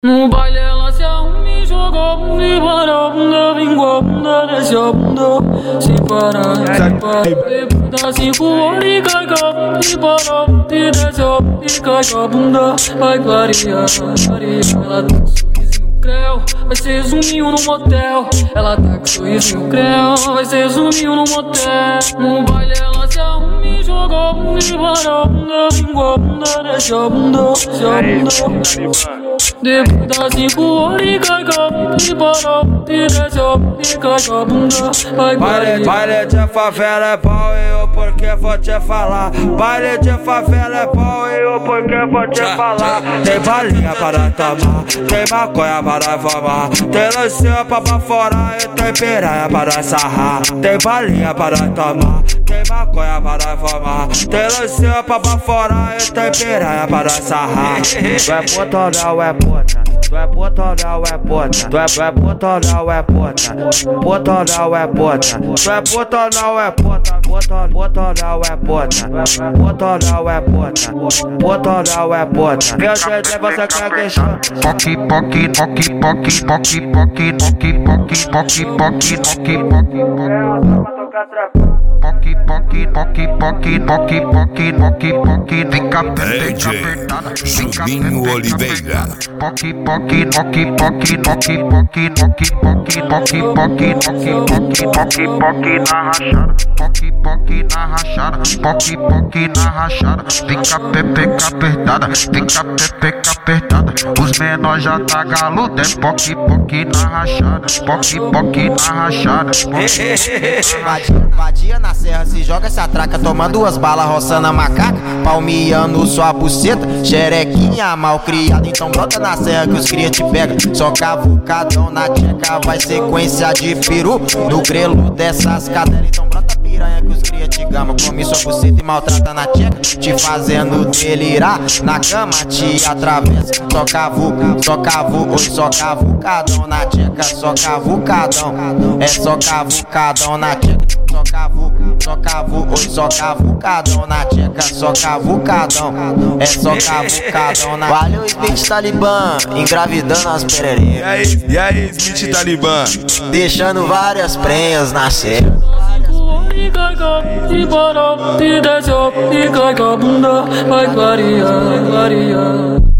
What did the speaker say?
No baile ela se arruma e joga a bunda e para a bunda, vingou a bunda, desce a bunda, sem parar, sem parar. Depois dá 5 horas e cai com a bunda e para a bunda e desce a bunda e cai com a bunda. Vai clarear, ela tá com sorriso no creu, vai ser zuminho no motel. Ela tá com sorriso no creu, vai ser zuminho no motel. No baile ela se arruma e joga a bunda e para a bunda, vingou a bunda, desce a bunda, desce a bunda. Depois das 5 horas e cai com a bunda e para a bunda e desce a bunda e cai com a bunda. Baile de favela é pau e eu porque vou te falar. Baile de favela é pau e eu porque vou te falar. Tem balinha para tomar, tem maconha para fumar, tem lancinha pra baforar e tem piranha para sarrar. Tem balinha para tomar, tem maconha para fumar, tem lancinha pra baforar e tem piranha para sarrar. Tu é puta ou não é puta? Tu é puta ou não é puta? Tu é puta ou não é puta? Puta ou não é puta? Tu é puta ou não é puta? Puta ou não é puta? Puta ou não é puta? Puta ou não é puta? Meu jeito é você quer que chama. Poque, poque, poque, poque, poque, poque, poque, poque, poque, poque, poque, poque, poque, poque, poque, poque, poque, poque, poque, poque, fica apertada, Juninho Oliveira. poque, poque, poque, poque, poque, poque, poque, poque, poque, poque, poque, poque, poque na rachada, poque, poque na rachada, poque, poque na rachada, fica pepeca apertada, fica pepeca apertada, os menores já tá galudo, é poque, poque na rachada, poque, poque na rachada. Vadia na serra, se joga essa traca, toma 2 balas, roçando a macaca, palmeando sua buceta, xerequinha mal criada, então brota na serra que os cria te pega, só cavucadão na tcheca, vai sequência de peru, no grelo dessas cadelas, então brota piranha que os cria te gama, come sua buceta e maltrata na tcheca, te fazendo delirar, na cama te atravessa, só cavucadão na tcheca, só cavucadão, é só cavucadão na tcheca. Só cavucadão na tcheca, só cavucadão, é só cavucadão na. Valeu, Smith Talibã, engravidando as pererecas. E aí, Smith Talibã? Deixando várias prenhas nascer. E cai com a bunda e para a bunda e desce a bunda e cai com a bunda. Vai clarear, vai clarear.